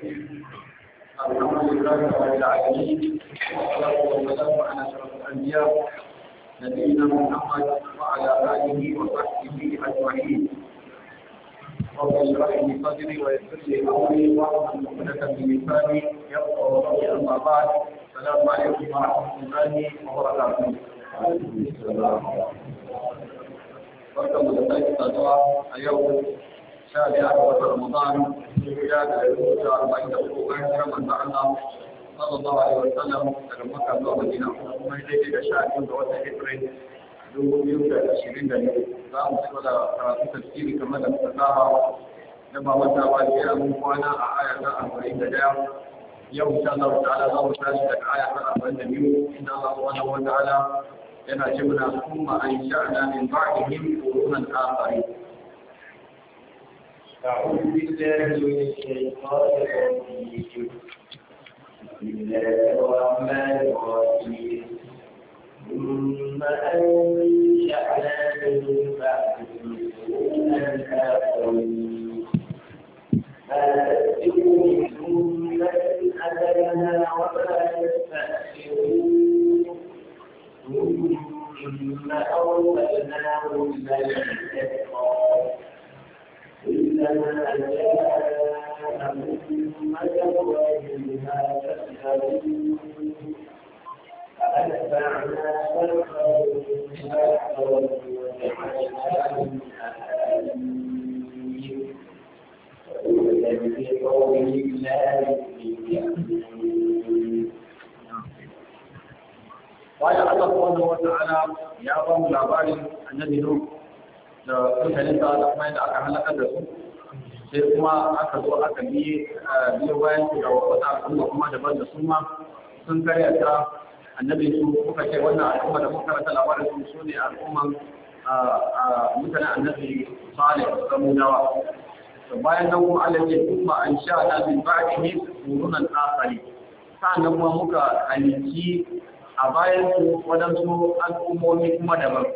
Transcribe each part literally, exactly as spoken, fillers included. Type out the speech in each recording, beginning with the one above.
الحمد لله رب العالمين والصلاة والسلام على أشرف الأنبياء نبينا محمد وعلى آله وصحبه أجمعين. رب اشرح لي صدري ويسر لي أمري واحلل عقدة من لساني يفقهوا قولي. أما بعد، السلام عليكم ورحمة الله وبركاته. barkan da sake saduwa a yau sha biyar ga watan Ramadan ya da rubuta arba'in da uku bayan hijirar manzon Allah sallallahu alaihi wa sallam daga Makka zuwa Madina, kuma daidai da sha biyu ga watan April dubu biyu da ashirin da biyu. Za mu ci gaba da karatu tafsiri kamar da muka saba da ba wata ba jiya mun kwana a aya ta arba'in da ɗaya. Yau insha Allah ta'ala za mu tashi daga aya ta arba'in da biyu inda Allah subhanahu wa ta'ala yana ce muna kuma an sha'ana min ba'dihim qurunan akharin. أعوذ بالله من الشيطان الرجيم. بسم الله الرحمن الرحيم. ثم أنشأنا من بعدهم قرونا آخرين. ما تسبق من أمة أجلها وما يستأخرون. ثم أرسلناهم ملائكة كلما جاء أمة رسولها كذبوا فأتبعنا بعضهم بعضا وجعلناهم أحاديث وكلا بقول الله يؤمنون. قال الله سبحانه وتعالى يا قوم labarin annabi Nuh da mutanen da kuma da aka halaka da su, sai kuma aka zo aka biye biyo bayan su da wata al'umma kuma daban da su ma sun karya ta annabi su. Kuka ce wannan al'umma da muka karanta labarin su su ne al'umman mutanen annabi Salih da Mudawa. To bayan nan kuma Allah ya kuma an sha da min ba'dihi qurunan akhari, sannan kuma muka halici a bayan su wadansu al'ummomi kuma daban.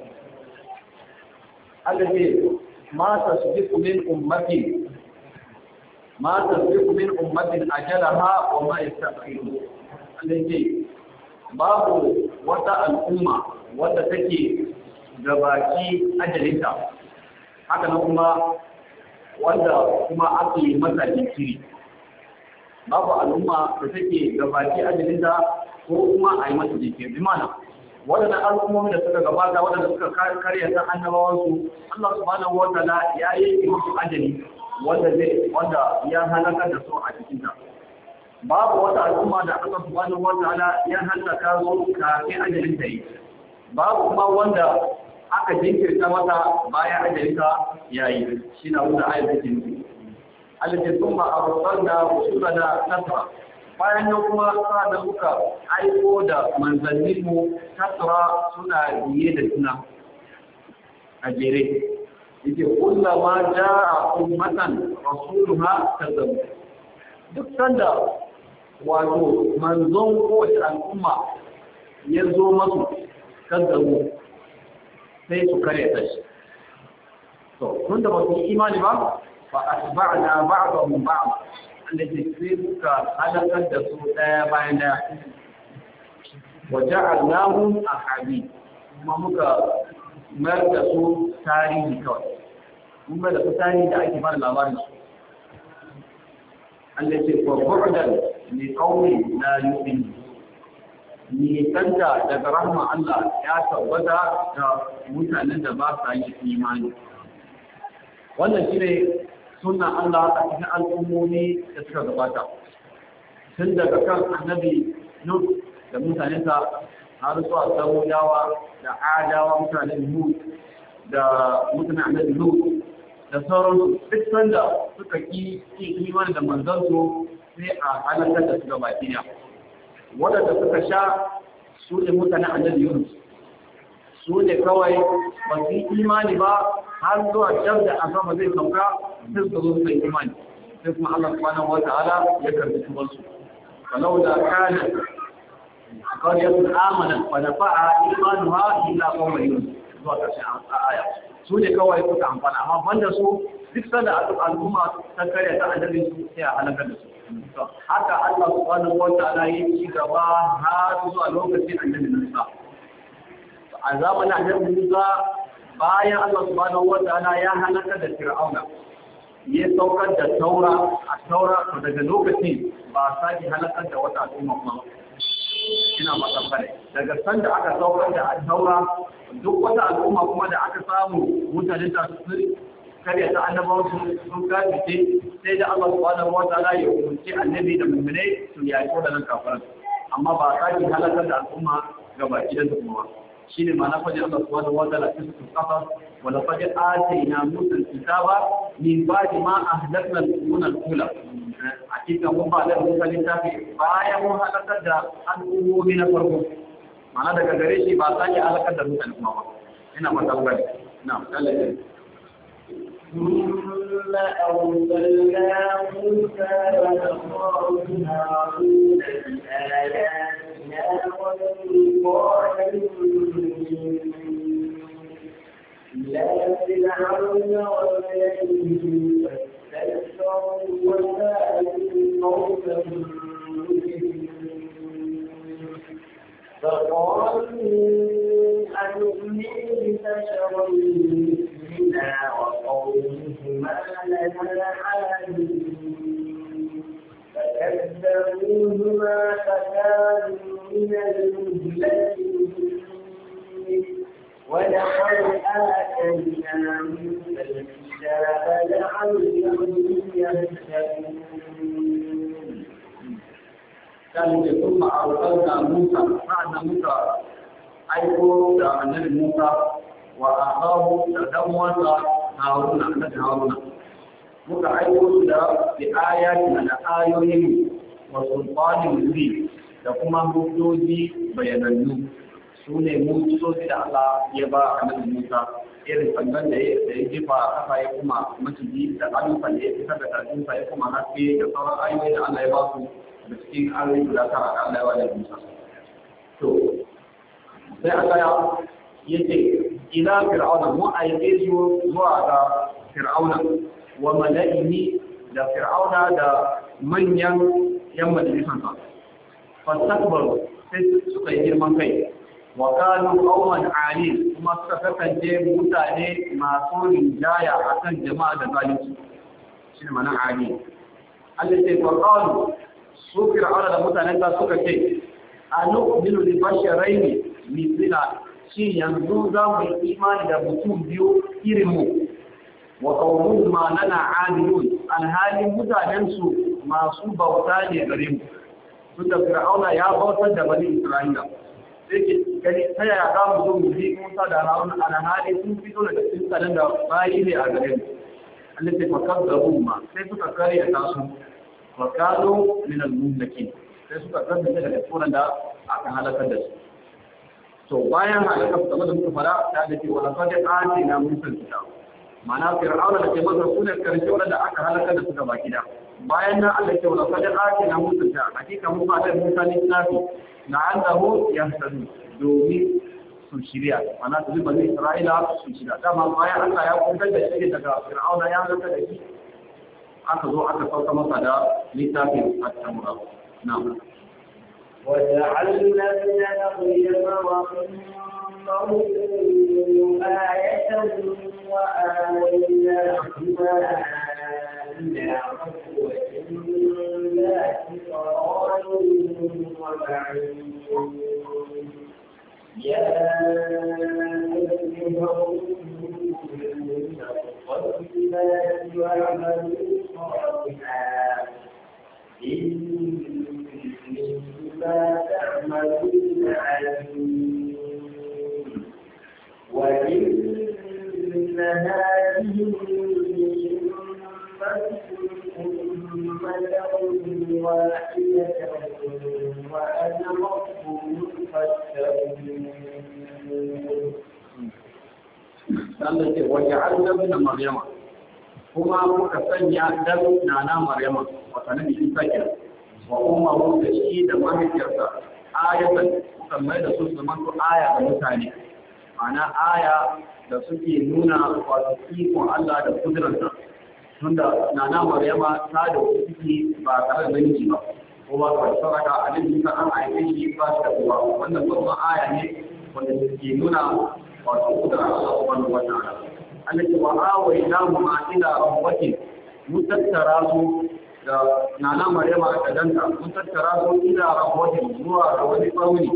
الذي ما تسبق من أمة ما تسبق من أمة أجلها وما يستأخرون. الذي babu wata al'umma wadda take gabaki ajalinta, haka nan kuma wanda kuma ake masa jinkiri. Babu al'umma da take gabaki ajalinta ko kuma a yi masa jinkiri. Bi mana waɗannan al'ummomi da suka gabata waɗanda suka karya ta annabawansu, Allah subhanahu wa ta'ala ya yi musu ajali wanda zai wanda ya halaka da su a cikin ta. Babu wata al'umma da Allah subhanahu wa ta'ala ya halaka su kafin ajalin ta yi. Babu kuma wanda aka jinkirta mata bayan ajalin ta yayi. Shi na wanda ayat take nufi. Allati thumma arsalna rusulana nasra. Bayan nan kuma sa da muka aiko da manzanninmu tasra suna biye da suna a jere. Yake kullama ja'a ummatan rasuluha kazzabu. Duk sanda wato manzon kowace al'umma ya zo masu kazzabu sai su kare ta shi. To, tun da ba su imani ba, fa asba'na ba'dahum ba'd. da ke sai suka halakar da su ɗaya bayan ɗaya. Waje Allahun a haɗi, kuma muka mayar da su tarihi kawai. Mun mayar da su tarihi da ake fara labarin su. Allah ce, "Kwabbaɗar ne ƙauni na yubin." Ni kanta daga rahman Allah ya tabbata da mutanen da ba sa yi imani. Wannan shi ne sunan Allah a cikin al'ummomi da suka gabata, tun daga kan annabi Nuh da mutanensa har zuwa Samudawa da Adawa mutanen Nuh da mutanen annabi Nuh da sauransu. Duk sanda suka ki imani da manzansu sai a halakar da su gaba ɗaya. Waɗanda suka sha su ne mutanen annabi Yunus, su ne kawai ba su yi imani ba har zuwa can da azama zai sauka sai su zo su yi imani, sai kuma Allah subhanahu wata'ala ya karbi tubansu. Falau da kana qaryatun amanat fa nafa'a imanuha illa qawma yunus, zuwa ƙarshen aya. Su ne kawai suka amfana, amma banda su duk sanda al'umma ta karya ta annabi su sai a halakar da su. haka Allah subhanahu wa ta'ala ya ci gaba har zuwa lokacin annabi Musa. A zamanin annabi Musa bayan Allah subhanahu wa ta'ala ya halaka da Fir'auna ya saukar da taura a taura daga lokacin ba sake halakar da wata al'umma ba. Ina matsambare daga sanda aka saukar da taura duk wata al'umma kuma da aka samu mutane ta su kare ta annabawa sun kafice sai da Allah subhanahu wa ta'ala ya umarci annabi da mu'minai su yaki wadannan kafiran amma ba sake halakar da al'umma gaba gidan da kuma shine ma'ana fadin Allah subhanahu wa ta'ala cikin qasas wa laqad atayna musa al-kitaba min ba'di ma ahlakna al-quruna al-ula hakika mun ba da musa littafi bayan mun halakar da al'ummomi na farko ma'ana daga gare shi ba sake halakar da mutane kuma ba ina matabbai na'am Allah ثم أرسلنا موسى وأخاه هارون بآياتنا وسلطان إلى فرعون وملئه فاستكبروا وكانوا قوما فقالوا أنؤمن ببشرين وقومهما لنا عابدين فكذبوهما فكانوا من المهلكين ولقد آتينا موسى الكتاب لعلهم يهتدون. كان ثم أرسلنا موسى معنا موسى أيقظ النبي موسى وأخاه تدموسا هارون أحمد هارون muka aiko su da ayatina da ayoyin wa sultanin mubin da kuma hujjoji bayanannu su ne mujizozi da Allah ya ba annabi Musa irin sandan da ya jefa kafa ya kuma maciji da alufa da ya fitar da karfinsa ya kuma haske da sauran ayoyi da Allah ya ba su da cikin ayoyi guda tara da Allah ya ba da Musa to sai Allah ya ce ila fir'auna mu aike su zuwa ga fir'auna wa mala'ihi da fir'auna da manyan yan majalisan sa fastakbaru sai suka yi girman kai wa kanu qauman ali kuma suka kasance mutane masu rinjaya akan jama'a da zalunci shine mana ali Allah sai qalu su fir'auna da mutanen da suka ce anu bilu li basharaini mislina shi yanzu za mu yi imani da mutum biyu irinmu wa ƙaunin ma lana adilun alhalin mutanensu masu bauta ne gare mu tun da fir'auna ya bautar da bani isra'ila sai ke gani ta yaya za mu zo mu bi musa da harun alhali sun fito daga cikin tsanin da bayi ne a gare mu Allah sai fakar da umma sai suka kare da tasu fakalo min al-mumlakin sai suka kasance daga tsoron da aka halakar da su to bayan halakar da muka fara ta da ce wala qad atina musa kitab mana fir'auna da ke masa sunan karshe wanda aka halakar da su gaba gida bayan nan Allah ke wala qad atina musa kitab hakika mun fada musa ne tafi la'annahu yahtadu domin su shirya mana su bani isra'ila su shirya dama bayan Allah ya kuntar da shi daga fir'auna ya halaka da shi aka zo aka sauka masa da littafin at-taura na'am وجعلنا ابن مريم وأمه آية وآويناهما إلى ربوة ذات قرار ومعين يا أيها الذين الطيبات واعملوا صالحا ما تعملون عليم وإن هذه أمة واحدة وأنا ربكم فاتقون. التي وجعلنا ابن مريم kuma muka sanya dan nana Maryama wata nabi Isa kenan wa ummu da shi da mahaifiyarsa ayatan kamar da su zaman to aya ga mutane ana aya da suke nuna wato ikon Allah da kudurarsa tunda nana Maryama ta da ciki ba tare da namiji ba ko ba ka sauraka annabi Isa an aike shi ba shi da uwa wannan babban aya ne wanda ke nuna wato kudura Allah subhanahu wa ta'ala Allah ya wa awayna ma ila rabbatin mutattara su da nana Maryama da danta mutattara su ila rabbatin zuwa ga wani tsauni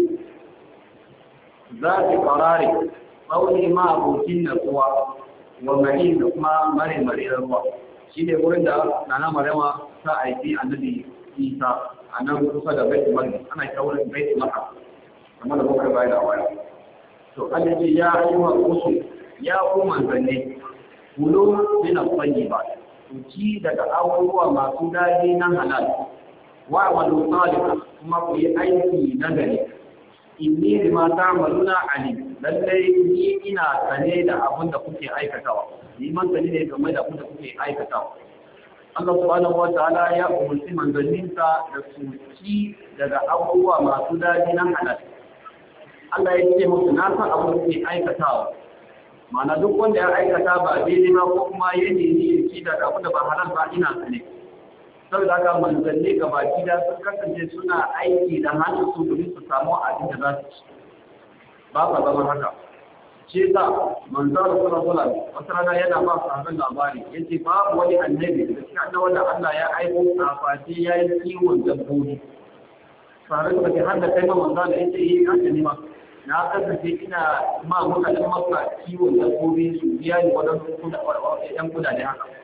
zaki qarari tsauni ma abokin natsuwa wa mari da kuma mare mare ruwa shine wurin da nana Maryama ta aiki annabi Isa a nan kusa da Baitul Maqdis ana kira Baitul Maqdis kamar da muka bayar a waya to Allah ce ya ayyuha rusul ya ku manzanni kulo min at-tayyibat ku ci daga abubuwa masu dadi na halal wa amalu salih kuma ku yi aiki na gari inni bima ta'maluna alim lallai ni ina sane da abin da kuke aikatawa ni man sane ne game da abin da kuke aikatawa Allah subhanahu wa ta'ala ya umarci manzanninsa da su ci daga abubuwa masu daɗi na halal. Allah ya ce musu na san abin da kuke aikatawa. Ma'ana duk wanda ya aikata ba daidai ba ko kuma ya nemi ya ci daga abin da ba halal ba ina sane. Saboda haka manzanni gaba gida sun kasance suna aiki da hannun su domin su samu abin da za su ci. Ba ka zama haka. Shi sa manzara sallallahu alaihi wata rana yana ba sahabban labari yace babu wani annabi da cikin annabawan da Allah ya aiko safati yayin kiwon dabbobi sahabban da ke hada kai ma manzara yace yi haka ne ma na kasance ina ma mutanen Makka kiwon dabbobi su biya ni wadan kuda yan kuda da haka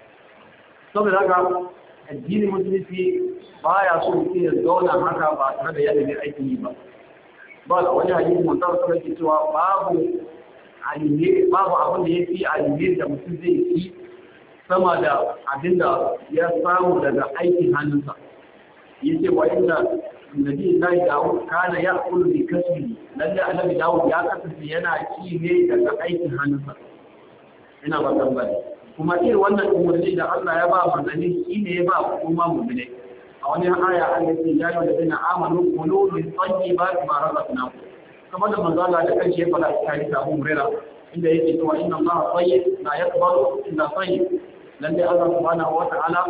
saboda haka addinin musulunci baya so mutum ya zauna haka ba tare da yadda mai aikin yi ba ba da wani hadisi manzara sallallahu alaihi cewa babu alimir babu abin da ya fi alimir da mutum zai fi sama da abin da ya samu daga aikin hannunsa ya ce wa inda nabi zai dawo kana ya kulu bi kasbi lalle annabi dawo ya kasance yana ci ne daga aikin hannunsa ina ba tambaya kuma irin wannan umarni da Allah ya ba manzanni shine ya ba kuma mu'mini a wani aya Allah ya ce ya ayyuhallazina amanu kulu min tayyibati ma razaqnakum kamar da manzala da kanshi ya fada a cikin Abu Hurairah inda yake cewa inna Allah tayyib la yaqbalu illa tayyib lalle Allah subhanahu wa ta'ala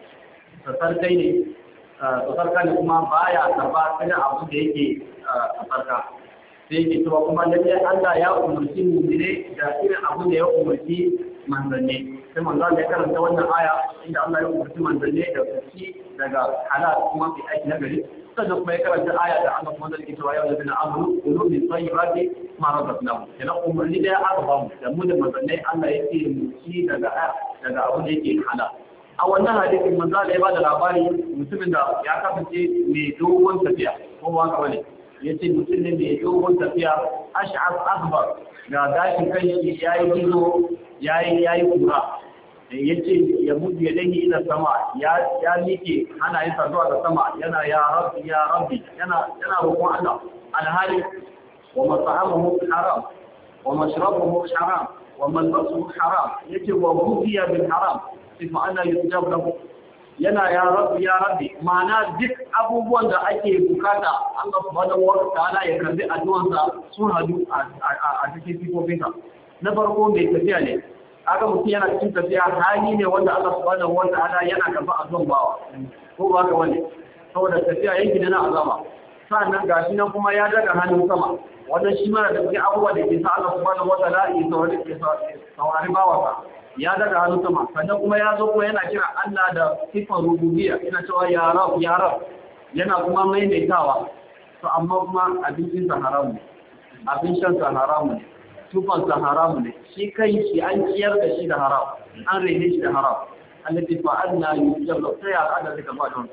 sarkai ne sarka ne kuma baya karba sai abu da yake sarka sai yake cewa kuma lalle Allah ya umurci mu ne da irin abu da ya umurci manzanni sai manzala ya karanta wannan aya inda Allah ya umurci manzanni da su daga halal kuma fi aiki na gari sannan kuma ya karanta aya da Allah kuma zai cewa yau da bin amru qulu min tayyibati ma razaqnakum yana umarni da aka ba mu da mu da manzanai Allah yake mu ci daga daga abin da yake halal a wannan hadisin manzo Allah ya bada labari mutumin da ya kasance mai dogon tafiya ko ba haka bane yace mutum ne mai dogon tafiya ash'ab akbar ga gashin kai yayi gizo yayi yayi kura yace ya buɗe ya dangi ila sama ya ya mike ana yin zuwa ga sama yana ya rabbi ya rabbi yana yana roƙon Allah alhali wa mat'amuhu haram wa mashrabuhu haram wa malbasuhu haram yace wa budiya bil haram fa ana yusjab lahu yana ya rabbi ya rabbi ma'ana duk abubuwan da ake bukata Allah subhanahu wa ta'ala ya karbi addu'ansa sun hadu a cikin sifofinsa na farko mai tafiya ne aka mutum yana cikin tafiya hali ne wanda Allah subhanahu wa ta'ala yana karba azan bawa ko ba ka wani saboda tafiya yanki ne na azama sannan gashi nan kuma ya daga hannun sama wannan shi ma da cikin abubuwa da ke sa Allah subhanahu wa ta'ala ya saurari ke saurari bawa ya daga hannun sama sannan kuma ya zo ko yana kira Allah da sifar rububiyya yana cewa ya rab ya rab yana kuma maimaitawa to amma kuma abincin sa haramu abin shan sa haramu tufan sa haramu ne shi kai shi an ciyar da shi da haram an rene shi da haram allati fa anna yujalla sai ya kada da ba don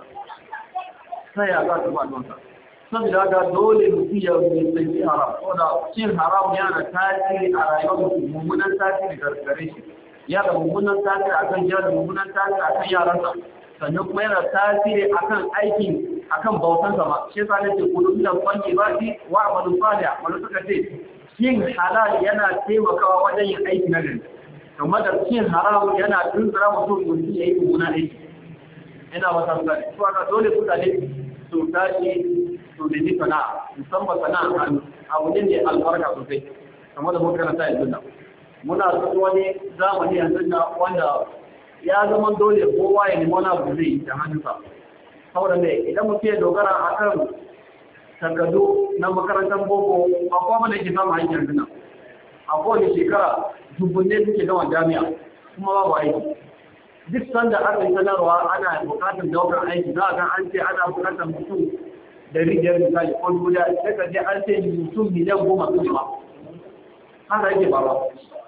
sai ya kada ba don saboda haka dole mutum ya yi haram saboda cin haram yana tasiri a rayuwar mutum mummunan tasiri gare shi ya da mummunan tasiri akan ya da mummunan tasiri akan yaransa sannan kuma yana tasiri akan aikin akan bautansa ma shi yasa nake kullu da kwanki ba shi wa amalu salih wanda suka ce cin halal yana taimakawa wajen yin aiki na gari kamar da cin haram yana tunzura mutum mutum ya yi mummunan aiki ina wata tsari to aka dole mutane su tashi su nemi sana'a musamman sana'a hannu abu ne ne albarka sosai kamar da muka karanta yanzu nan muna zuwa wani zamani yanzu na wanda ya zama dole kowa ya nemi wani abu zai yi da hannunsa saboda ne idan mutum ya dogara a kan takardu na makarantar boko ba kowa mana yake samun aiki yanzu nan a kowane shekara dubbunne suke gama jami'a kuma babu aiki duk sanda aka yi sanarwa ana bukatar daukar aiki za a ga an ce ana bukatar mutum dari biyar misali ko dubu da sai ka je an ce mutum miliyan goma su ne ba haka yake ba ba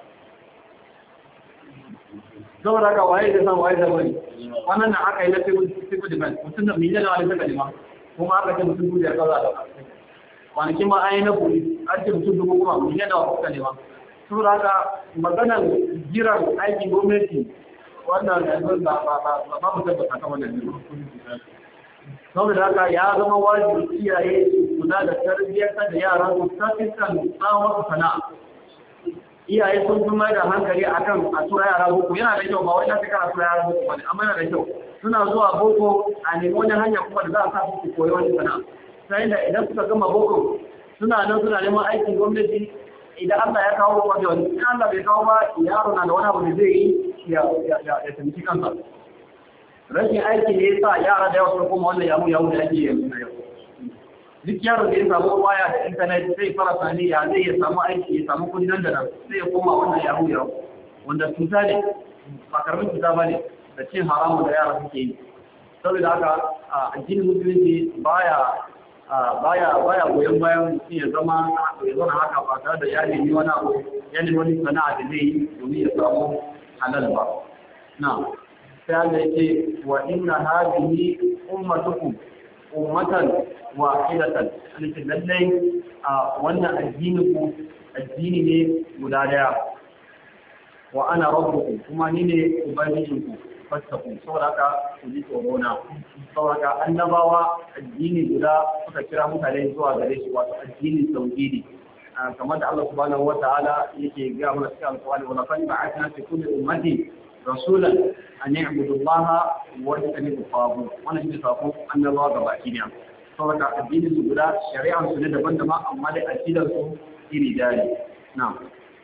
saboda haka waye da san waye da bari wannan na aka yi na civil defense mutum da miliyan na wani saka nema kuma aka ce mutum dubu da kaza da kwanakin ma an yi na police an ce mutum dubu kuma miliyan da wani saka nema saboda haka maganar jiran aikin gwamnati wannan yanzu ba ba ba ba mu tabbata kan wannan ne saboda haka ya zama wajibi iyaye su kula da tarbiyyar da yaran su ta fiskan tsawon sana'a iyaye sun fi mai da hankali akan a tura yara boko yana da kyau ba wai ta kana tura yara boko bane amma yana da kyau suna zuwa boko a nemi wani hanya kuma da za a sa su koyi wani sana'a sai da idan suka gama boko suna nan suna neman aikin gwamnati idan Allah ya kawo kwaje wani in Allah bai kawo ba yaro na da wani abu da zai yi ya ya ya taimaki kansa rashin aiki ne yasa yara da yawa sun koma wannan yamu yamu da ake yanzu na yau duk yaro da ya samu waya da intanet zai fara sani ya zai ya samu aiki ya samu kudi nan da nan sai ya koma wannan yahu yahu wanda cuta ne ba karamin cuta ba ne da cin haramu da yara suke yi saboda haka addinin musulunci baya baya baya goyon bayan mutum ya zama ya zauna haka ba tare da ya nemi wani abu ya nemi wani sana'a da zai yi domin ya samu halal ba na sai Allah yake wa inna hadhihi ummatukum ummatan wahidatan alike lallai a wannan addini ku addini ne guda daya wa ana rabbukum kuma ni ne ubangijinku fattaku saboda haka ku ji tsoro na saboda haka annabawa addini guda suka kira mutane zuwa gare shi wato addini tauhidi kamar da Allah subhanahu wataala yake ga mana cikin alƙur'ani wa laqad ba'athna fi kulli ummati rasulan an ya'budu Allah wa yajtanibu at-taghut wannan shi sako annabawa gabaki ne saboda addinin su guda shari'ar su ne daban-daban amma dai aqidar su iri daya na'am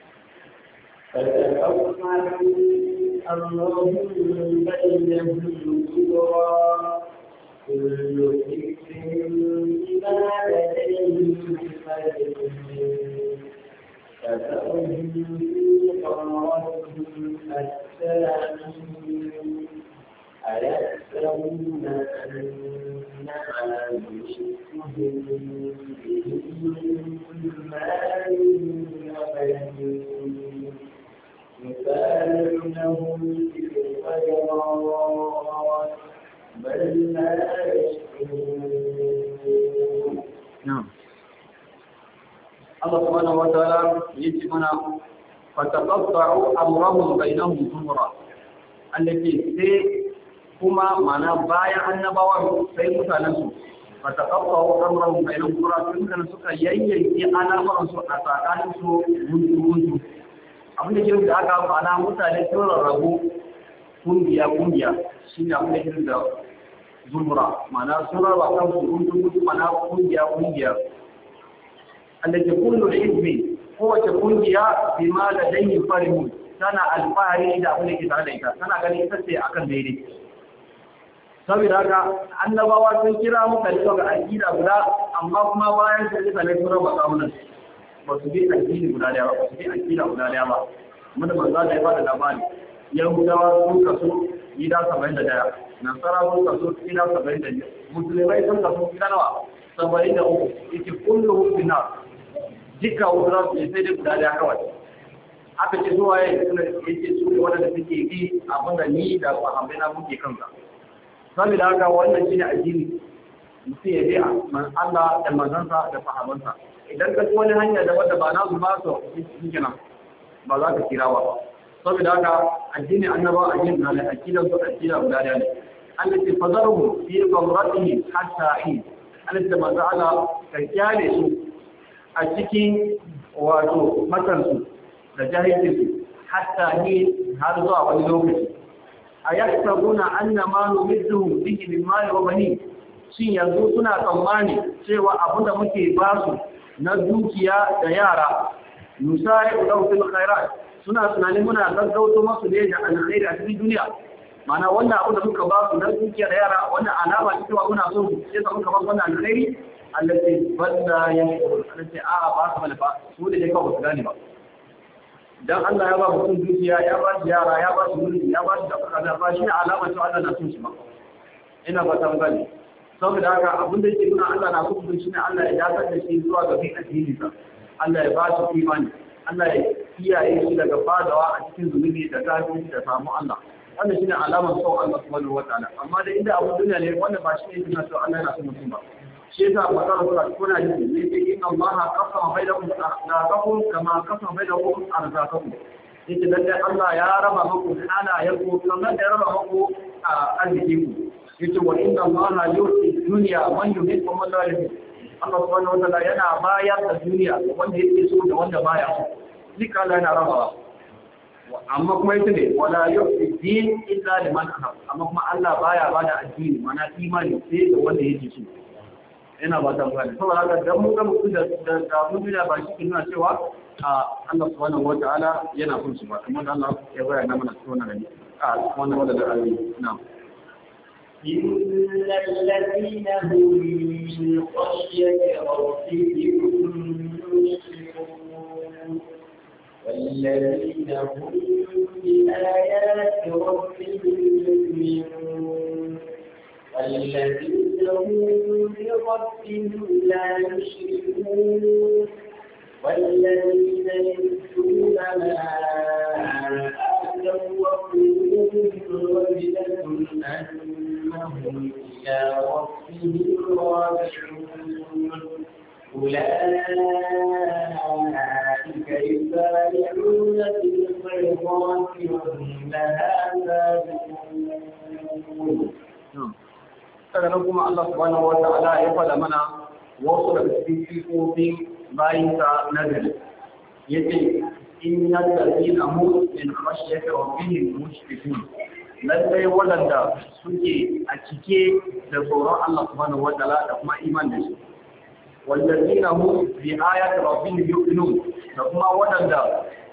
اللهم بينهم الكبرى كل حزب بما لديهم فذرهم في غمرتهم حتى أيحسبون أنما نشركهم به مال وبنين نسارع لهم في الخيرات بل لا يشكرون. نعم. الله سبحانه وتعالى يجمعنا فتقطعوا أمرهم بينهم زمرا التي سي كما معنى بايع النبوة سي مثالنسو فتقطعوا أمرهم بينهم زمرا كنت سكا يييكي أنا مرسو أتاكانسو منذ منذ abin da kirin da aka ma'ana mutane sun rarrabu kungiya-kungiya shi ne abin da kirin da zumura ma'ana sun rarraba kan su rundun mutu ma'ana kungiya-kungiya an da ke kullu da izmi kowace kungiya bi ma da dangin farimu tana alfahari da abin da ke tare da ita tana ganin ita ce akan daidai saboda haka annabawa sun kira mutane ga aƙida guda amma kuma bayan su mutane sun raba kawunan ba su bi addini guda daya ba ba su bi akida guda daya ba kuma da manzo da ya bada labari yahudawa sun kaso gida saba'in da daya nasara sun kaso gida saba'in da biyar musulmai sun kaso gida nawa saba'in da uku yake kulluhum fi nar dukkan wutar su sai dai guda daya kawai aka ce zuwa yayin da yake su ne wanda suke yi abin da ni da sahabbai na muke kansa saboda haka wannan shine addini mutum ya bi Allah da manzansa da sahabansa idan ka wani hanya da wadda ba na su ba su hikina ba za ka kira ba saboda haka addini annaba addini na da akidan su akida guda da ne Allah ce fazaru fi qamratihi hatta hin Allah ce manzo Allah ka kyale su a cikin wato matansu da jahilci hatta hin har zuwa wani lokaci ayasabuna annama numidduhum bihi min mali wa bani shin yanzu suna tsammani cewa abinda muke ba su na dukiya da yara nusari ulau fil khairat suna tunanin muna gaggauto masu ne da alkhairi a cikin duniya mana wannan abu da muka ba su na dukiya da yara wannan alama ce cewa muna so su sai muka ba su wannan alkhairi allati balla yashkur allati a'a ba ka malfa su da kai ba su gane ba dan Allah ya ba mutum dukiya ya ba shi yara ya ba shi mulki ya ba shi da kaza ba shi ne alama cewa Allah na son shi ba ina ba tan gani saboda haka abin da yake nuna Allah na so shi ne Allah ya dakatar da shi zuwa ga bin addini sa Allah ya ba shi imani Allah ya kiyaye shi daga fadawa a cikin zunubi da kafirci da samu Allah wannan shine alamar son Allah subhanahu wataala amma da inda abu duniya ne wanda ba shi ne yana cewa Allah yana son mutum ba shi yasa magana sura kuna yi ne sai inna Allah qasama bainakum akhlaqakum kama qasama bainakum arzaqakum yake lalle Allah ya raba muku halayenku kamar da ya raba muku arzikinku yace wa inna Allah yu'ti dunya man yuhibbu wa man la yuhibbu Allah subhanahu wataala yana bayar da duniya wanda yake so da wanda baya so duka Allah yana rabawa amma kuma yace ne wala yu'ti din illa liman ahab amma kuma Allah baya bada addini mana imani sai da wanda yake so ina ba ta gane saboda haka dan mun ga mutum da da mun da ba shi kina cewa Allah subhanahu wataala yana son su ba kuma Allah ya bayyana mana sunan ne a wannan wanda da Allah na'am إن الذين هم من خشية ربهم مشركون والذين هم بآيات ربهم يؤمنون والذين هم بربهم لا يشركون والذين يؤتون ما آتوا وقلوبهم وجلة أنهم إلى ربهم راجعون أولئك يسارعون في الخيرات وهم لها سابقون. Daga nan kuma Allah subhanahu wa ta'ala ya faɗa mana wasu daga cikin sifofin bayinsa na gari. Yace inna allazina hum min khashyati rabbihim mushfiqun. Lallai waɗanda suke a cike da tsoron Allah subhanahu wa ta'ala da kuma iman da shi. Wallazina hum bi ayati rabbihim yu'minun. Da kuma waɗanda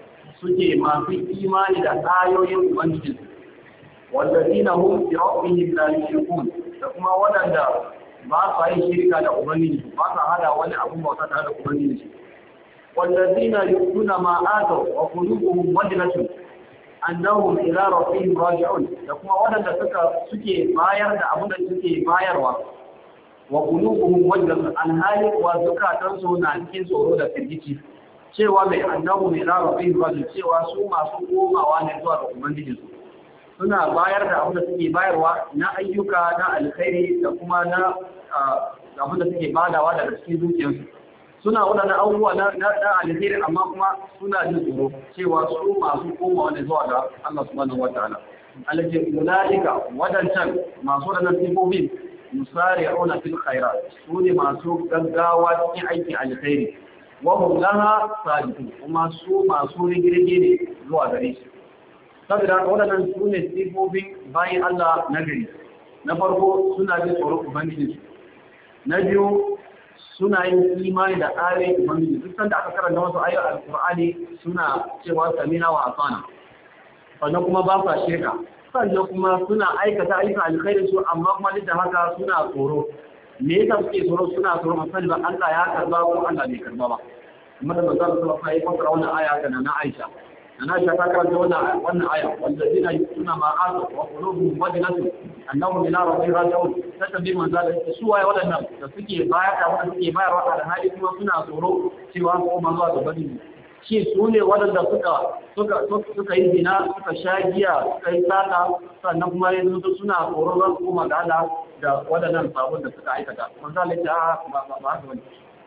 suke masu imani da ayoyin ubangiji. Wallazina hum bi rabbihim la yushrikun. Da kuma waɗanda ba su yi shirka da ubangiji ba su hada wani abun bauta tare da ubangiji wallazina yu'tuna ma ataw wa qulubuhum wajlatun annahum ila rabbihim raji'un da kuma waɗanda suka suke bayar da abin da suke bayarwa wa qulubuhum wajlatun alhali wa zakatan su na cikin tsoro da firgici cewa mai annahum ila rabbihim raji'un cewa su masu komawa ne zuwa ga ubangiji su suna bayar da abin da suke bayarwa na ayyuka na alkhairi da kuma na abin da suke badawa daga cikin zuciyarsu suna waɗannan abubuwa na alkhairi amma kuma suna jin tsoro cewa su masu komawa ne zuwa ga Allah subhanahu wataala alladhi ulaika wadancan masu waɗannan sifofin musari'una fil khairat su ne masu gaggawa cikin aikin alkhairi wa hum laha sabiqun kuma su masu rigirge ne zuwa gare shi saboda waɗannan su ne sifofin bayan Allah na gari na farko suna jin tsoron ubangiji na biyu suna yin imani da ayoyin ubangiji duk sanda aka karanta wasu ayoyin alkur'ani suna cewa samina wa asana sannan kuma ba sa shirka sannan kuma suna aikata ayyukan alkhairi su amma kuma duk da haka suna tsoro me yasa suke tsoro suna tsoro misali ba Allah ya karba ko Allah bai karba ba kuma da manzo sallallahu alaihi wasallam ya fara wannan aya kana na Aisha أنا شكرت وانا وانا آية والذين يؤتون ما آتوا وقلوبهم وجلة أنهم إلى ربهم راجعون تتبع من ذلك سوى ولا نم تسكي بايع ولا تسكي بايع وعلى هذه كما سنا صورو سوى قوم الله تبدي شيء سوني ولا سكا سكا سكا يدينا سكا شاجيا سكا يساتا sannan kuma yanzu suna tsoron ran kuma da Allah da waɗannan sabon da suka aikata manzo Allah ya ba ba ba wani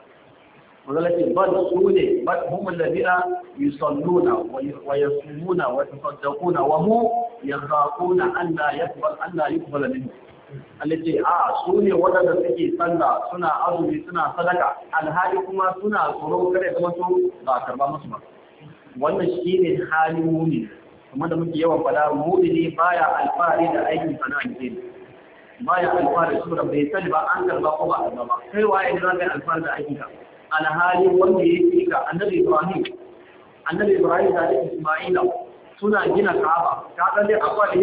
ولكن بل سوني بل هم الذين يصلون ويصومون ويتصدقون وهم يخافون أن لا يقبل أن لا يقبل منهم التي آه سوني ودد سكي صلى سنة أزمي سنة صدقة الهالي كما سنة صلو كده كما سو لا كربا مسمى wannan shine halin mumini kuma da muke yawan fada mumini baya alfahari da aikin sana'a ne baya alfahari su da bai sani ba an karba ko ba ba kai waye ne zaka alfahari da aikinka alhali wanda ya yi ga annabi Ibrahim annabi Ibrahim da Isma'ila suna gina Kaaba ka ga dai akwai alheri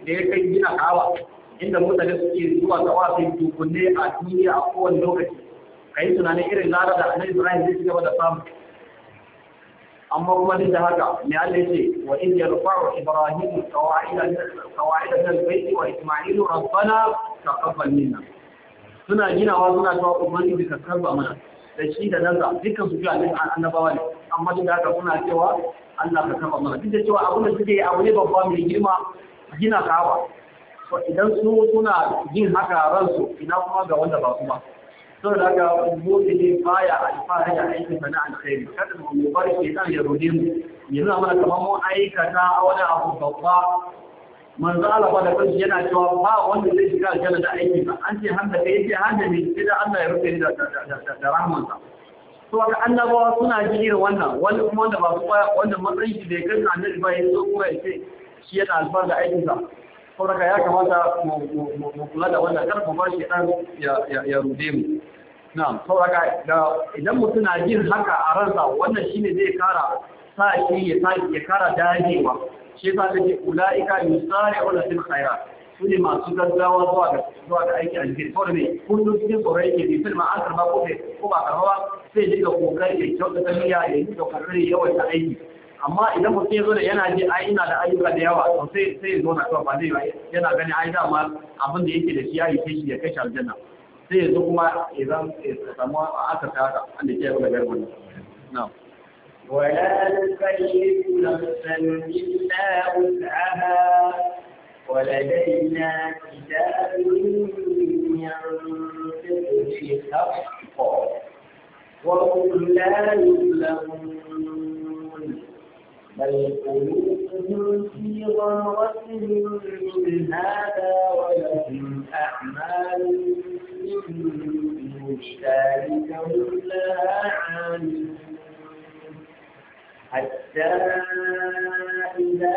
da ya kai gina kawa inda mutane suke zuwa tawafin tukunne a duniya a kowane lokaci kai tunanin irin lara da annabi Ibrahim zai ci gaba da samu amma kuma duk da haka ne Allah ya ce wa in yarfa'u Ibrahim qawa'ida qawa'ida min al-bayt wa Isma'il rabbana taqabbal minna suna ginawa suna cewa ubangiji ka karba mana da shi da nan dukkan su ga annabawa ne amma duk da haka suna cewa Allah ka karba mana duk da cewa abin da suke abu ne babba mai girma gina kawa to idan su suna yin haka ransu ina kuma ga wanda ba su ba saboda haka gobe ne baya alfahari da aikin sana alkhairi kada mu bar shi dan ya rode mu yanzu mana kamar mu aikata wani abu babba manzo Allah ba da kanshi yana cewa ba wanda zai shiga aljanna da aiki ba an ce handa kai yace handa ne sai da Allah ya rufe ni da da rahmansa to ga annabawa suna ji irin wannan wanda kuma wanda ba su wanda matsayin shi bai kai annabi ba yanzu kuma yace shi yana alfahari da aikin sa saboda ya kamata mu kula da wannan kar mu bar shi dan ya ya rude mu na'am saboda da idan mutum na jin haka a ransa wannan shine zai kara sa shi ya sa ya kara dajewa shi yasa take ulaika yusari'una fil khairat sune masu gaggawa zuwa ga zuwa ga aiki alheri saboda ne kullum cikin tsoro yake bi filma an karba ko ko ba karba sai dinga kokari ya kyautata niyya ya yi da kokari yawan ta aiki amma idan mutum ya zo da yana ji ai ina da ayyuka da yawa to sai sai zo na kawai ba zai yi yana gani ai dama abin da yake da shi ya yi shi ya kai shi aljanna sai ya zo kuma idan ya samu aka ta haka an da ke yi da garban na'am ولا نكلف نفسا إلا وسعها ولدينا كتاب ينطق بالحق وهم لا يظلمون بل قلوبهم في غمرة من هذا ولهم أعمال من دون ذلك هم لها عاملون حتى إذا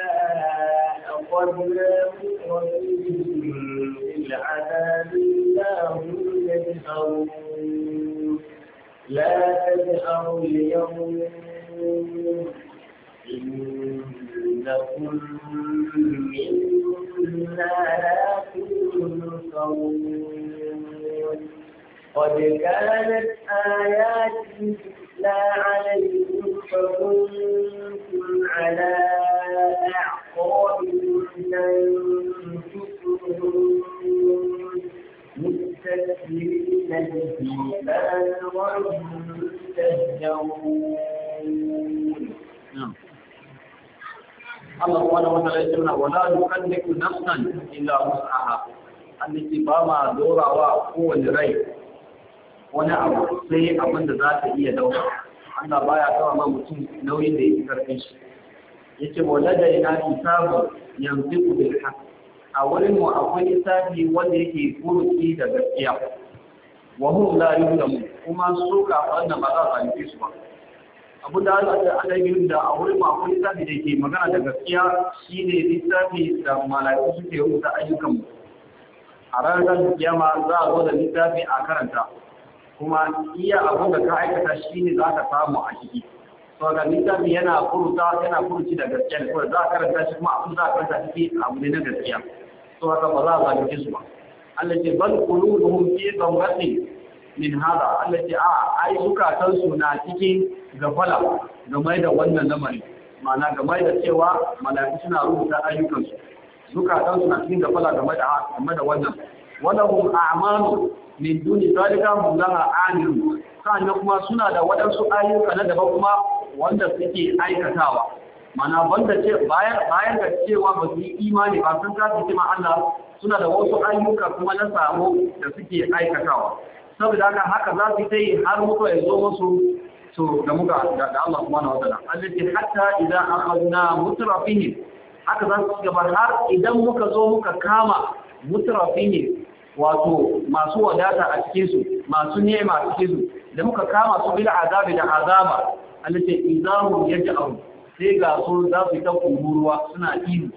أخذنا مترفيهم بالعذاب إذا هم يجهرون لا تجهروا اليوم إنكم منا لا تنصرون قد كانت آياتي تتلى عليكم فكنتم على أعقابكم تنكسون مستكبرين به فأنتم تهجرون Allah subhanahu wa ta'ala ya ce wala nukallifu nafsan illa wus'aha annaki ba ma dorawa kowane rai wani abu sai abin da za ta iya dauka Allah baya kawo ma mutum nauyin da yake karfin shi yace wala da ina hisabu yanziku bil haqq a wurin mu akwai hisabi wanda yake furuci da gaskiya wa hum la yuzlamu kuma su ka wannan ba za su nufi su ba abu da Allah yi da a wurin makon lissafi da ke magana da gaskiya shi ne lissafi da mala'iku suke rubuta ayyukanmu a ranar kiyama za a zo da lissafi a karanta kuma iya abin da ka aikata shi ne za ka samu a ciki sau da lissafi yana furuta yana furuci da gaskiya da kawai za a karanta shi kuma abin za a karanta ciki abu ne na gaskiya sau haka ba za a zalunce su ba Allah ce bal qulubuhum fi dhamratin min hada Allah ce a ai zukatansu na cikin gafala game da wannan lamari ma'ana game da cewa mala'iku suna rubuta ayyukansu zukatansu na cikin gafala game da game da wannan walahum a'malu min duni zalika hum laha amilun sannan kuma suna da wadansu ayyuka na daban kuma wanda suke aikatawa ma'ana banda ce bayan bayan da cewa ba su yi imani ba sun kasu ma Allah suna da wasu ayyuka kuma na samu da suke aikatawa saboda haka haka za su yi har mutuwa ya zo musu to da muka da Allah subhanahu wa ta'ala allati hatta idan akhadna mutrafihim haka za su gaba har idan muka zo muka kama mutrafihim wato masu wadata a cikin su masu ni'ima a cikin su da muka kama su bil azabi da azaba allati idahu yaj'u sai ga su za su ta kururuwa suna ihu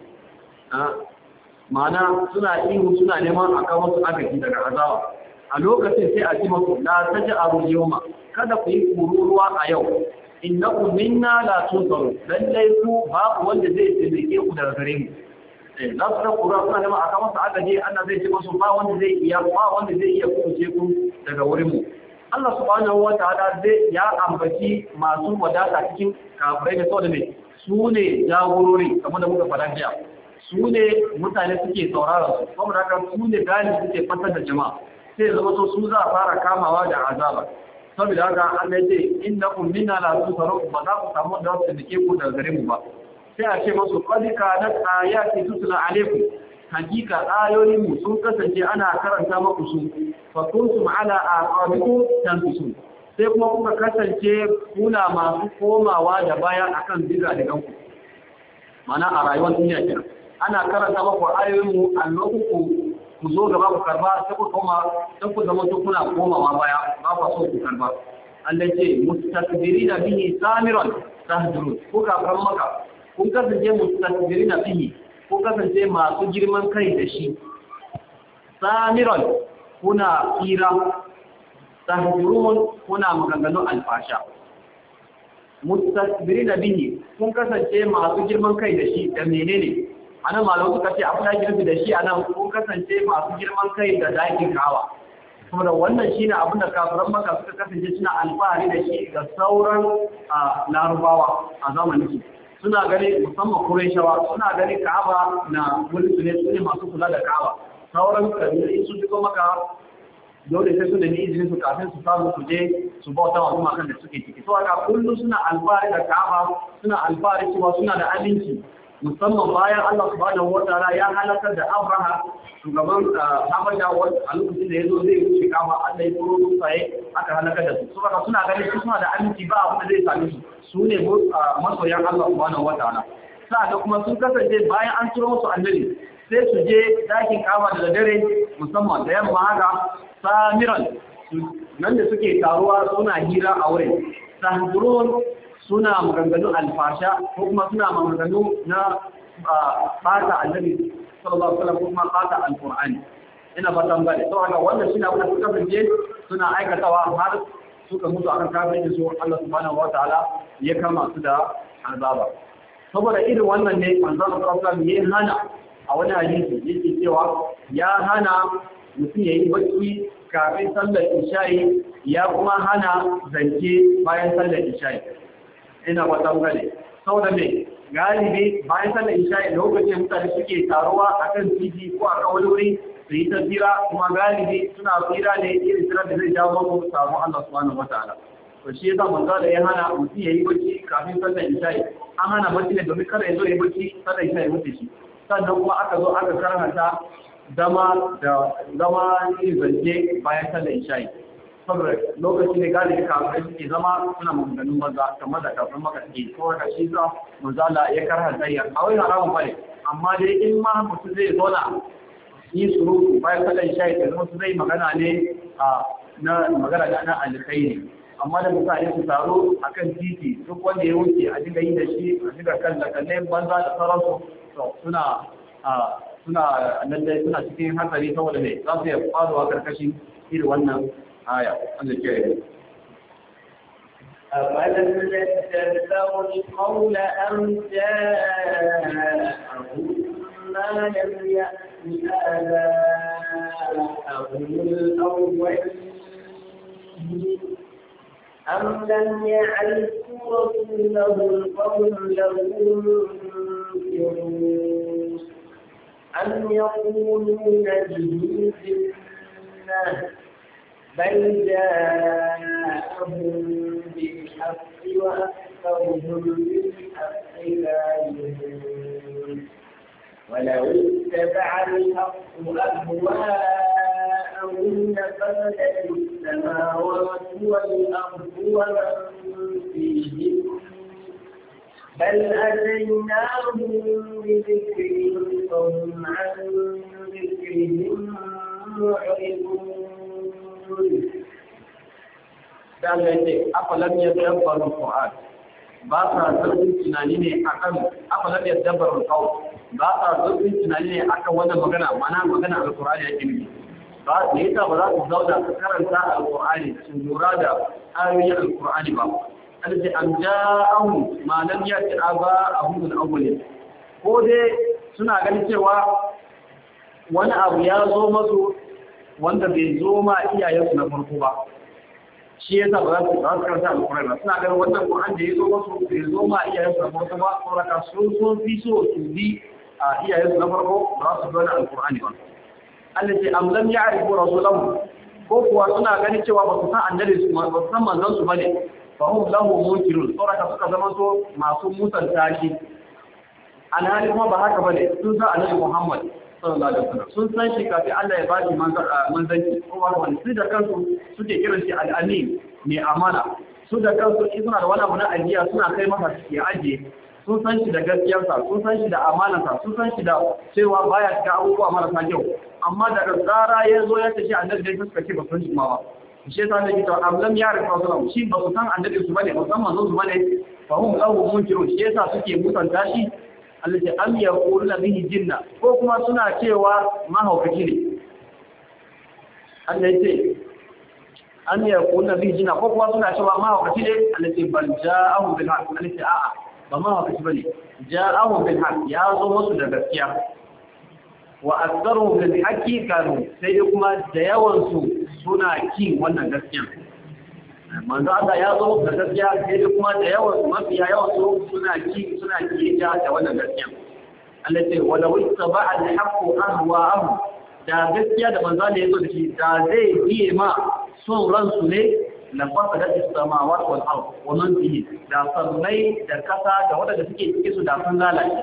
ma'ana suna ihu suna neman a kawo su agaji daga azaba a lokacin sai a ji maku la taj'aru yawma kada ku yi kururuwa a yau innakum minna la tunsaru lallai ku babu wanda zai tsike ku daga gare mu eh za su da kura suna neman aka masa agaji Allah zai ce musu ba wanda zai iya ba wanda zai iya kuce ku daga wurin mu Allah subhanahu wataala zai ya ambaci masu wadata cikin kafirai da saboda ne su ne jagorori kamar da muka fara jiya su ne mutane suke sauraron su kuma haka su ne gani suke fatar da jama'a sai zama to su za a fara kamawa da azaba saboda haka Allah ya ce innakum minna la tusaru ba za ku samu da wasu dake ku daga gare mu ba sai a ce musu qad kanat ayati tutla alaikum hakika ayoyin mu sun kasance ana karanta muku su fa kuntum ala aqabikum tanfisun sai kuma kuka kasance kuna masu komawa da baya akan diga da ganku mana a rayuwar duniya kenan ana karanta muku ayoyin mu a lokacin ku zo gaba ku karba sai ku koma sai ku zama kuna komawa baya ba ku so ku karba Allah ce mustakbirina bihi samiran tahdurun ku ka fara maka kun kasance mustakbirina bihi ku kasance masu girman kai da shi samiran kuna kira tahdurun kuna maganganun alfasha mustakbirina bihi kun kasance masu girman kai da shi da menene anan malamu suka ce abu da girbi da shi anan kun kasance masu girman kai da dakin kawa kuma da wannan shine abin da kafiran maka suka kasance suna alfahari da shi ga sauran larubawa a zamanin su suna gani musamman Qurayshawa suna gani Ka'aba na mulki ne su ne masu kula da Ka'aba sauran kabilu su duka maka dole sai su da ni izinin su kafin su samu su je su bauta wa kuma kan da suke ciki to haka kullu suna alfahari da Ka'aba suna alfahari cewa suna da aminci musamman bayan Allah subhanahu wataala ya halakar da Abraha shugaban Habasha a lokacin da yazo zai wuce kama Allah ya turo tsaye aka halakar da su saboda suna ganin su suna da aminci ba abin da zai same su su ne masoyan Allah subhanahu wataala sa'ada kuma sun kasance bayan an turo musu annabi sai su je dakin kama da dare musamman da yamma haka samiran nan da suke taruwa suna hira a wurin sahburun suna maganganun alfasha ko kuma suna maganganu na fata annabi sallallahu alaihi wasallam ko kuma fata alqur'ani ina fatan gane to haka wannan shine abin da suka fice suna aikatawa har suka mutu akan kafirin su Allah subhanahu wataala ya kama su da azaba saboda irin wannan ne manzon sallallahu alaihi wasallam ya hana a wani hadisi yake cewa ya hana mutum yayi bacci kafin sallar isha'i ya kuma hana zance bayan sallar isha'i ina wata gane saboda me galibi bayan sallar isha'i lokacin mutane suke taruwa akan titi ko a kan wuri su yi ta tsira kuma galibi suna tsira ne irin tsira da zai jawo su samu Allah subhanahu wataala to shi yasa manzo da ya hana mutum yayi bacci kafin sallar isha'i an hana bacci ne domin kada ya zo yayi bacci sallar isha'i mutu shi sannan kuma aka zo aka karanta zama da zama yin zance bayan sallar isha'i saboda lokaci ne galibi kafin suke zama suna maganganun maza kamar da kafin maka suke ko da shi za manzala ya karha zayya a wani haramun bane amma dai in ma mutum zai zauna yi surutu bayan sallar shayi da mutum zai magana ne a na magana da na alkhairi amma da mutane su taro akan titi duk wanda ya wuce a dinga yi da shi a dinga kan kalle banza da sauransu to suna suna nan dai suna cikin hatsari saboda ne za su yi faruwa karkashin irin wannan aya wanda ke أَفَلَمْ يَدَّبَّرُوا الْقَوْلَ أَمْ جَاءَهُم مَّا لَمْ يَأْتِ آبَاءَهُمُ الْأَوَّلِينَ أَمْ لَمْ يَعْرِفُوا رَسُولَهُمْ فَهُمْ لَهُ مُنكِرُونَ أَمْ يَقُولُونَ بِهِ جِنَّةٌ بل جاءهم بالحق وأكثرهم بالحق كاذبون ولو اتبع الحق أهواءهم لفسدت السماوات والأرض ومن فيهن بل أتيناهم بذكرهم فهم عن ذكرهم معرضون da Allah ya ce afalam yadabbaru Qur'an ba sa zurfin tunani ne akan afalam yadabbaru qawl ba sa zurfin tunani ne akan wannan magana mana magana alqur'ani yake ne ba ne yasa ba za su zauna su karanta alqur'ani su lura da ayoyin alqur'ani ba alladhi an ja'ahum ma lam yati aba'ahum al-awwalin ko dai suna ganin cewa wani abu ya zo masu wanda bai zo ma iyayensu na farko ba shi yasa ba za su ba su karanta alƙur'ani ba suna ganin wannan Qur'an da ya zo masu bai zo ma iyayensu na farko ba saboda sun sun fi so su bi a iyayensu na farko ba su zo na alƙur'ani ba Allah ce am lam ya'rifu rasulahu ko kuwa suna ganin cewa ba su san annabi su ba su san manzon su bane fa hum lahu munkirun saboda suka zama so masu musanta shi alhali kuma ba haka bane sun san annabi Muhammad sallallahu alaihi wasallam sun san shi kafin Allah ya ba shi manzanci ko wani su da kansu suke kiran shi al-amin mai amana su da kansu in suna da wani abu na ajiya suna kai masa ya ajiye sun san shi da gaskiyarsa sun san shi da amanarsa sun san shi da cewa baya cika abubuwa marasa kyau amma daga tsara ya zo ya tashi annabi dai suka ce ba san shi ma ba shi yasa ne kita amlam ya rufa sallallahu shi ba su san annabi su bane ba san manzon su bane fa hum lahu munkirun shi yasa suke musanta shi Allah ce am yaquluna bihi jinna ko kuma suna cewa mahaukaci ne Allah ce am yaquluna bihi jinna ko kuma suna cewa mahaukaci ne Allah ce bal ja'ahu bil haqq Allah ce a'a ba mahaukaci bane ja'ahu bil haqq ya zo musu da gaskiya wa aktharuhum lil haqqi kanu sai kuma da yawan su suna ki wannan gaskiya manzo Allah ya zo da gaskiya sai kuma da yawan mafiya yawan su suna ki suna ki da wannan gaskiya Allah ce wala wattaba al-haqqu ahwa'ahum da gaskiya da manzo Allah ya zo da shi da zai biye ma son ransu ne la fasadat as-samawati wal ard wa man fihi da sammai da kasa da wadanda suke cikin su da sun lalace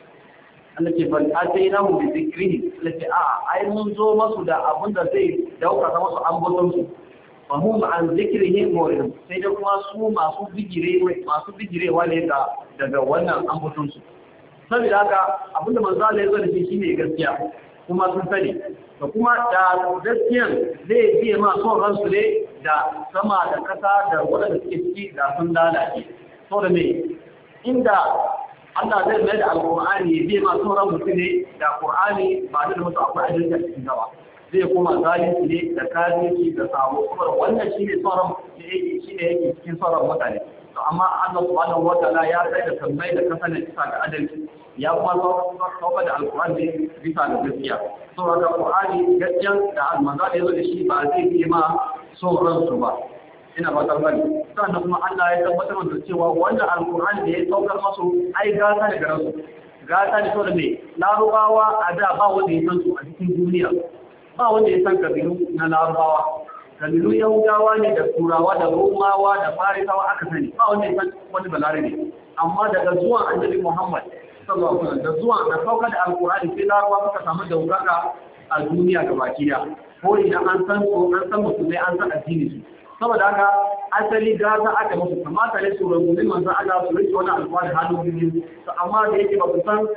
Allah ce bal atainahu bi dhikrihi Allah ce a ai mun zo masu da abinda zai dauka masu ambaton su fahim an zikirihim mu'ridun sai da kuma su masu bigire masu bigirewa ne da daga wannan ambaton su saboda haka abinda manzo Allah ya zo da shi shine gaskiya kuma sun sani da kuma da gaskiyan zai biye ma son ransu ne da sama da kasa da wadanda suke ciki da sun lalace so da me inda Allah zai mai da alqur'ani ya biye ma son ran mutum ne da qur'ani ba da mutu akwai ajinta cikin gaba zai kuma zalunci ne da kafirci da sabo kuma wannan shine sauran da yake shine yake cikin sauran mutane to amma Allah subhanahu wataala ya sai da tambayi da kasance bisa ga adalci ya kuma sauka da alqur'ani bisa ga gaskiya saboda alqur'ani gaskiya da almanza da yazo da shi ba zai yi ma sauran su ba ina ba ta bari sannan kuma Allah ya tabbatar da cewa wannan alqur'ani da ya saukar masu ai gata da garansu gata ne saboda me larubawa a da ba wanda ya san su a cikin duniya ba wanda ya san kabilu na larabawa kabilu yahudawa ne da turawa da romawa da farisawa aka sani ba wanda ya san wani balarabe amma daga zuwan annabi muhammad sallallahu alaihi wasallam da zuwan da sauka da alqur'ani sai larabawa suka samu daukaka a duniya gabaki da ko idan an san ko an san musulmai an san addini su saboda haka asali gata aka musu kamata ne su rungumi manzon Allah su rike wani alƙawari hannu biyu amma da yake ba ku san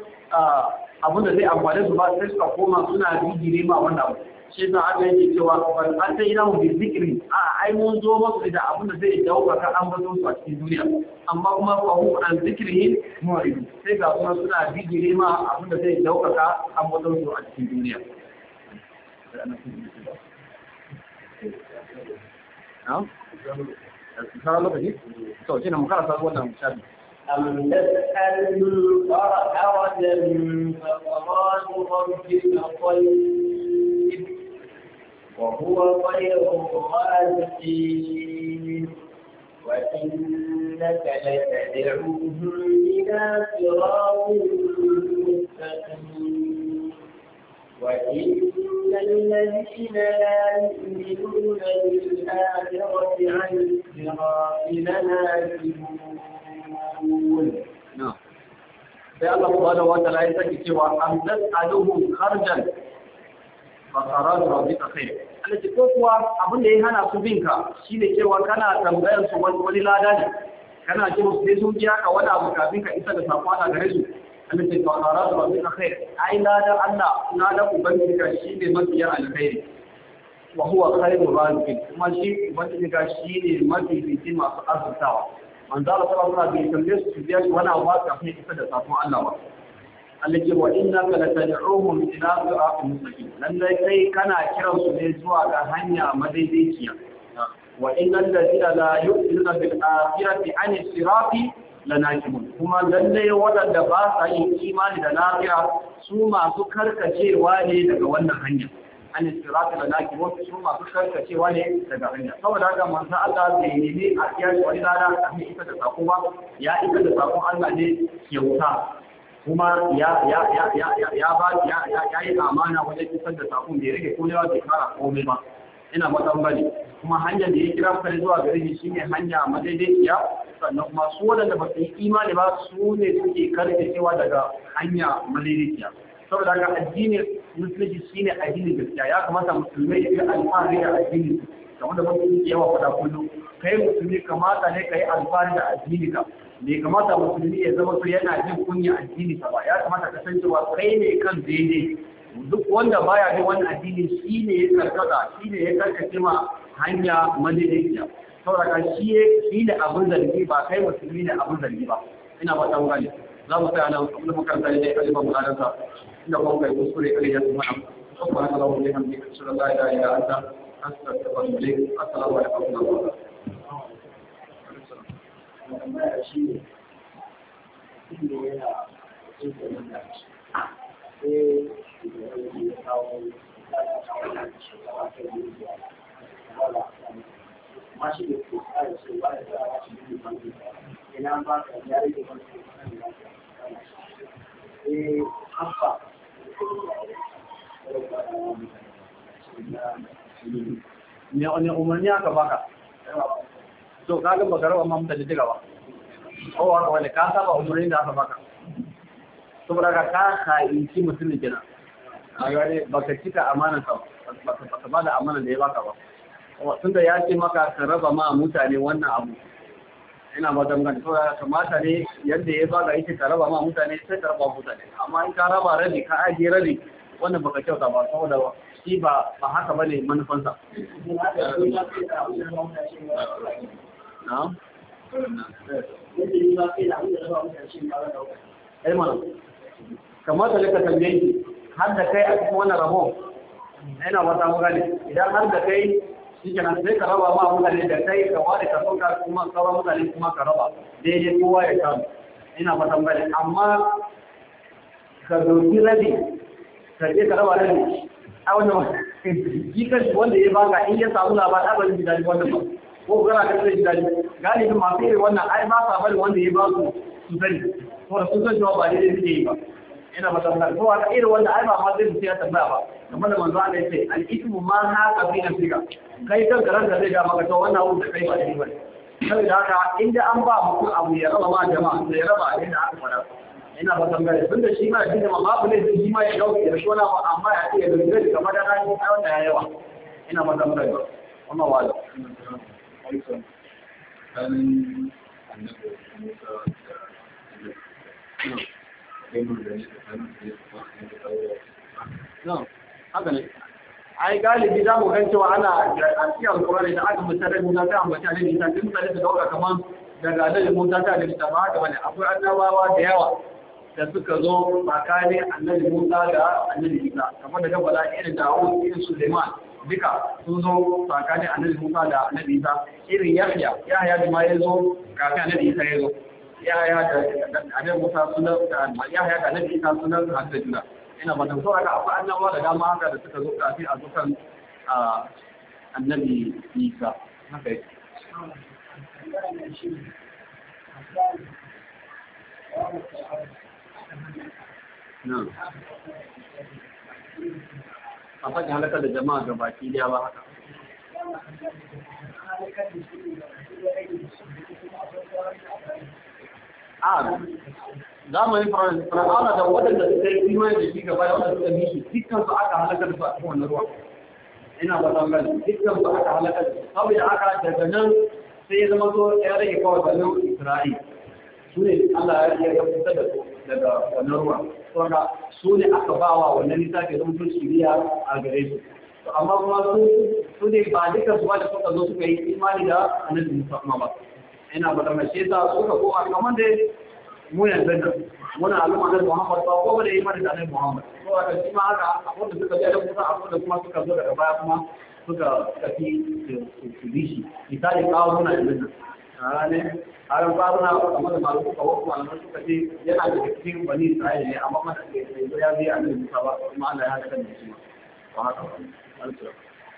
abinda zai amfane su ba sai suka koma suna rigire ma wannan abu shi yasa aka yake cewa bal an sai ina mu bi zikri a ai mun zo musu da abinda zai dauka ka ambaton su a cikin duniya amma kuma fa hu an zikrihi mu'rid sai ga kuma suna rigire ma abinda zai dauka ka ambaton su a cikin duniya na'am sai lokaci to kina mu karanta wannan shafi أم تسأل فرجا فقرات ربك خير وهو خير الرازقين وإنك لتدعوهم إلى صراط مستقيم وإن الذين لا يؤمنون بالآخرة عن الصراط لناكبون sai Allah subhanahu wa ta'ala ya saki cewa am tas'aluhum kharjan fa qaradu rabbika khair Allah ce ko kuwa abin da ya hana su binka shine cewa kana tambayar su wani wani lada ne kana ce musu sai sun ji haka wani abu kafin ka isa da sakwana gare su Allah ce fa qaradu rabbika khair ai lada Allah lada ubangijinka shine mafiya alkhairi wa huwa khairur raziqin kuma shi ubangijinka shine mafi fitin masu arzutawa manzo Allah sallallahu alaihi wasallam bai tambaye su biya shi wani abu kafin isa da sakon Allah ba Allah ce wa innaka latad'uhum ila siratin mustaqim lallai kai kana kiran su ne zuwa ga hanya madaidaiciya wa innal ladina la yu'minuna bil akhirati an sirati lanakimun kuma lalle waɗanda ba sa yin imani da lafiya su masu karkacewa ne daga wannan hanya an istirata lanakimun su masu karkacewa ne daga hanya saboda haka manzo Allah bai nemi a kiyaye wani lada a mai isa da sako ba ya isa da sakon Allah ne kyauta kuma ya ya ya ya ya ba ya ya yi amana wajen isar da sakon bai rage kolewa bai kara komai ba ina matan bane kuma hanyar da ya kira kare zuwa gare shi shine hanya madaidaiciya sannan kuma su wadanda ba su yi imani ba su ne suke karkacewa daga hanya madaidaiciya saboda haka addinin musulunci shine addinin gaskiya ya kamata musulmai su yi alfahari da addini kamar da musulunci yawa fada kullum kai musulmi kamata ne kai alfahari da addini ka bai kamata musulmi ya zama su yana jin kunya addini ka ba ya kamata ka san cewa kai ne kan daidai duk wanda baya bin wannan addini shine ya karkata shine ya karkace ma hanya madaidaiciya saboda shi shine abin zargi ba kai musulmi ne abin zargi ba ina ba ta gane za mu tsaya nan kuma makaranta ne da aliman muhadarsa inda kuma kai kuskure kare ya kuma am subhanallahi wa bihamdihi ashhadu an la ilaha illa anta astaghfiruka wa atubu ilayk assalamu alaikum wa rahmatullahi ne umarni aka baka to kaga baka rawa ma mutane diga ba ko wanda wanda ka saba umarni da aka baka saboda ka ka kai ki mutumin kenan a gare baka cika amanar ka baka baka bada amanar da ya baka ba tunda ya ce maka ka raba ma mutane wannan abu ina ba dan gani to kamata ne yanda ya baka yake ka raba ma mutane sai ka raba mutane amma in ka raba rabi ka aje rabi wannan baka kyauta ba saboda shi ba ba haka bane manufansa na'am ai mana kamar da ka tambaye shi har da kai a cikin wannan rabon ina wata magana idan har da kai shi kenan sai ka raba ma mutane da kai ka ware ka sauka kuma sauran mutane kuma ka raba daidai kowa ya samu ina wata magana amma ka dauki rabi ka je ka raba rabi a wannan shi kan wanda ya baka in ya samu labarin abin da dadi wannan ba ko gara da sai dadi galibin masu irin wannan ai ba sa bari wanda ya ba su su sani ko da sun san cewa ba daidai suke yi ba ina ba tambaya ko wata irin wanda ai ba ma zai sai ya tambaya ba kamar da manzo Allah ya ce al-ithmu ma haqa fi nafsika kai kan garan da zai ga maka to wannan abu da kai ba daidai ba saboda haka inda an ba mutum abu ya raba ma jama'a sai ya raba inda aka fara ina ba tambaya tun da shi ma da jama'a babu ne shi ma ya dauke da shona ba amma ya ce ya dogara kamar da ran ko wanda ya yawa ina ba tambaya amma wala No, haka ne. Ai galibi za mu gan cewa ana a cikin alkurani da aka mutane Musa ta ambaci ne Isa din mutane da dauka kaman daga annabi Musa ta da ta ba haka bane akwai annabawa da yawa da suka zo tsakanin annabi Musa da annabi Isa kamar da gaba da irin Dawud irin Suleiman duka sun zo tsakanin annabi Musa da annabi Isa irin Yahya Yahya da ma ya zo kafin annabi Isa ya zo Yahya da annabi Musa sunan Yahya da annabi Isa sunan hadda juna ina ba da saboda akwai annabawa da dama haka da suka zo kafin a dukan annabi Isa haka yake na a faɗin halakar da jama'a ga baki daya ba haka a zamanin fir'auna da waɗanda suka yi imani da shi gaba da waɗanda suka yi shi dukkan su aka halakar da su a cikin wannan ruwa ina ba zan gani dukkan su aka halakar da su saboda aka daga nan sai ya zama so ya rage kawai ganin Isra'il su ne Allah ya fitar da su daga wannan ruwa saboda su ne aka ba wa wannan lissafi zama sun shiriya a gare su amma kuma su su ne ba duka su ba da suka zo suka yi imani da annabi Musa kuma ba ina ba da mace ta suka koma kamar da mu yanzu nan muna al'umma da Muhammad ba ko da imani da annabi Muhammad to aka shi ma haka akwai da suka je da Musa akwai da kuma suka zo daga baya kuma suka tafi su bi shi misali kawo muna yanzu nan ne har ba na kuma da malu ka wasu malaman suka ce yana da cikin bani Isra'ila ne amma mata ke sai ya bi a cikin Musa ba kuma Allah ya hada da shi ba haka ba alƙura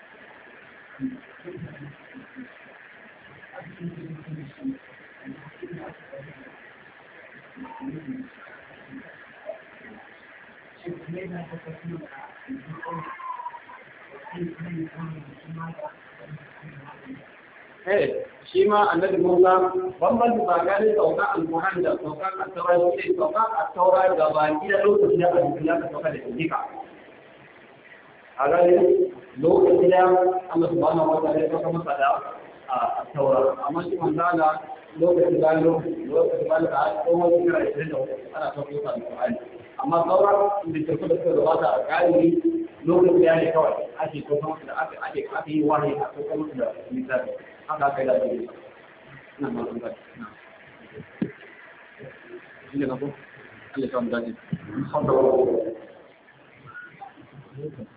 Eh, shi ma annabi Musa bambanci tsakanin sauka al-Qur'an da sauka at-Taurat shi sauka at-Taurat da baki da lokacin da Allah ya sauka da shika. A gare lokacin da Allah subhanahu wa ta'ala ya sauka masa da at-Taurat, amma shi manzo Allah lokacin da lokacin da aka komo kira ishirin da ana sauka da al-Qur'an. Amma sauran da ke da suka gabata a ƙari lokacin da ne kawai ake sauka da ake ake ake yi wahayi a sauka da littafi. haka kai da ake na masu ba na shi ne na ko Allah ya kawo dace